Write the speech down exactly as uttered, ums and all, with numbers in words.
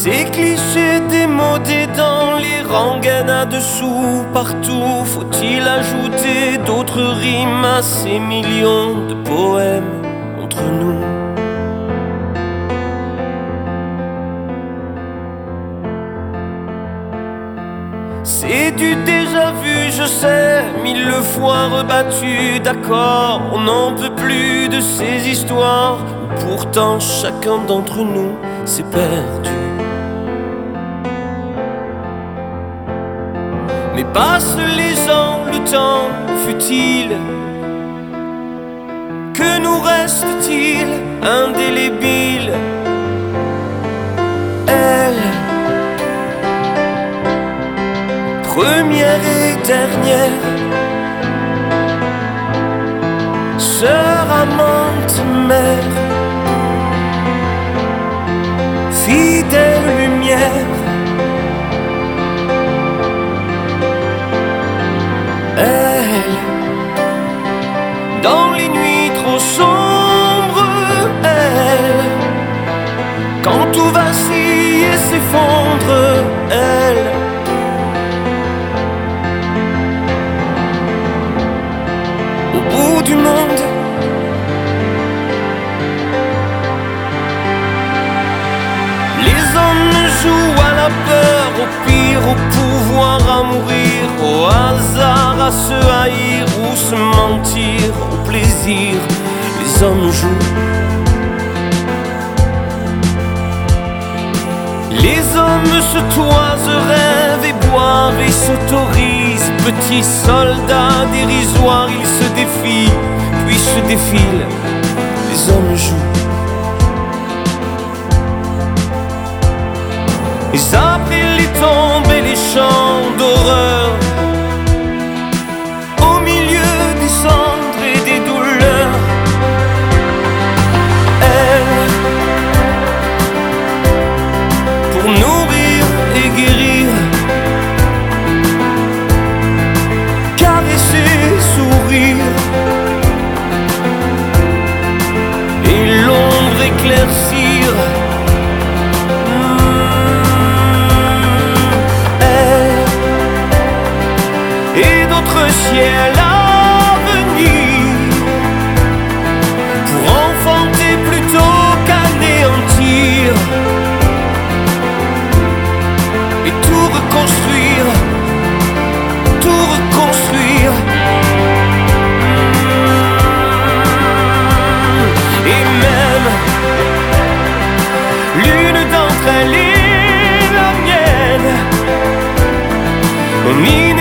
Ces clichés démodés dans les rengaines dessous, partout, faut-il ajouter d'autres rimes à ces millions de poèmes entre nous? C'est du déjà vu, je sais, mille fois rebattu. D'accord, on n'en peut plus de ces histoires où pourtant chacun d'entre nous s'est perdu. Mais passent les ans, le temps fut-il? Que nous reste-t-il indélébile? Elle, première et dernière, sœur, amante, mère, fidèle lumière. Elle, dans les nuits trop sombres, elle, quand tout vacille et s'effondre, elle, au bout du monde. Les hommes jouent à la peur, au pire, au pouvoir à mourir, au hasard à se haïr ou se mentir, au plaisir. Les hommes jouent. Les hommes se toisent, rêvent et boivent et s'autorisent. Petits soldats dérisoires, ils se défient, puis se défilent. Les hommes jouent. Et après les tombes et les chants d'horreur, au milieu des cendres et des douleurs, elle, pour nourrir et guérir, caresser, sourire, et l'ombre éclaircir. Et d'autres ciels à venir, pour enfanter plutôt qu'anéantir, et tout reconstruire, tout reconstruire. Et même l'une d'entre elles est la mienne. On y